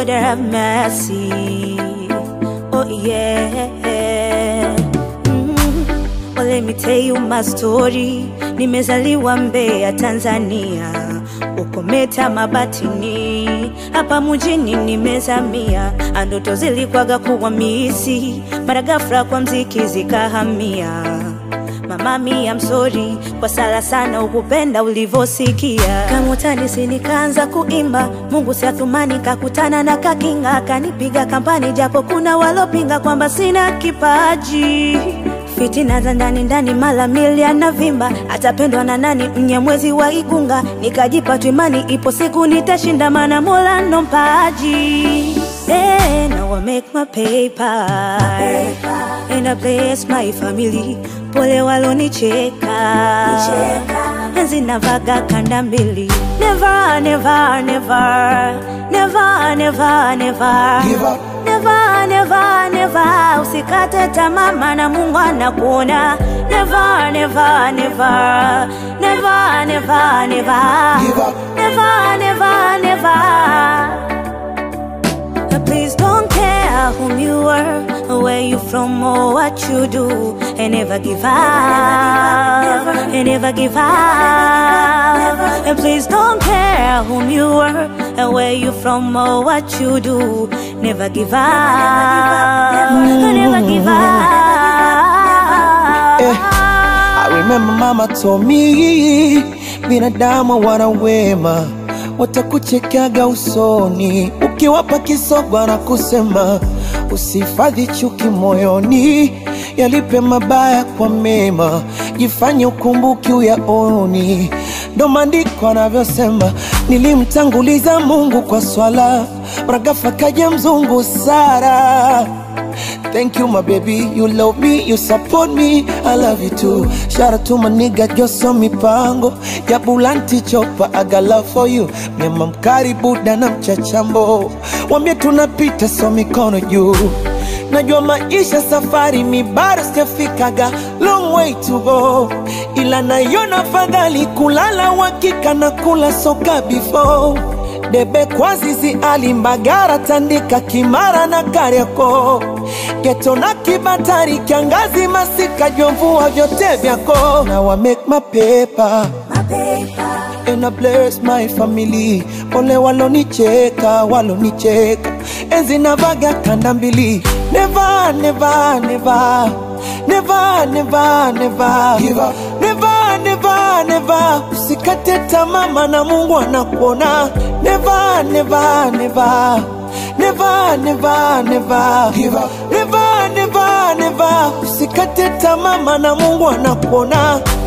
Lord have mercy. Oh yeah. Well, let me tell you my story. Nimezaliwa Mbeya, Tanzania, Ukometa Mabatini. Hapa mjini nimezamia, ndoto zilikuwaga kuwa misi, mara ghafla kwa mziki zikahamia. Mama mia, I'm sorry kwa sala sana ukupenda ulivosikia. Kama utanisi nikaanza kuimba, Mungu si athumani kakutana na kakinga, kanipiga kampani japo kuna walopinga kwamba sina kipaji. Fitina za ndani mala milia na vimba, atapendwa na nani Mnyamwezi wa Igunga. Nikajipa tu imani ipo siku nitashinda, maana Mola ndo mpaji. Now I make my paper, and I bless my family. Pole walonicheka, enzi navaga kanda mbili. Never, never, never, never, never, never give up. Never, never, never, usikate tamaa maana Mungu anakuona. Never, never, never, never, never, never give up. Never, never, never. Please don't care whom you are, where you from or what you do, and never give up, and never give up. And please don't care whom you are, and where you from or what you do, never give up, never give up. I remember mama told me, binadamu wana wema, watakuchekaga usoni, ukiwapa kisogo na kusema usifadhi chuki moyoni. Yalipe mabaya kwa mema, jifanye ukumbuki uyaoni. Ndo maandiko yanavyosema, nilimtanguliza Mungu kwa swala, mara ghafla kaja mzungu Sara. Thank you my baby, you love me, you support me, I love you too. Shout out to my nigga Joso Mipango, ya Bulanti Chopa, I got love for you. Mema mkaribu na mchachambo, wambie tunapita so mikono juu. Najua maisha safari mi bado sijafikaga, long way to go, ila naiona fadhali kulala wakika na kula soka before. Debe kwa zizi Alimbagara, Tandika, Kimara na Kariako, Geto na Kibatari, Kiangazi, Masika, Jomvua vyote vyako. Now I make my paper, and I bless my family. Pole walonicheka, walonicheka, enzi navaga kanda mbili. Never, never, never, never, never, never give up. Never, never, never, usikate tamaa maana Mungu anakuona. Never, never, never, never, never, never give up. Never, never, never, usikate tamaa maana Mungu anakuona.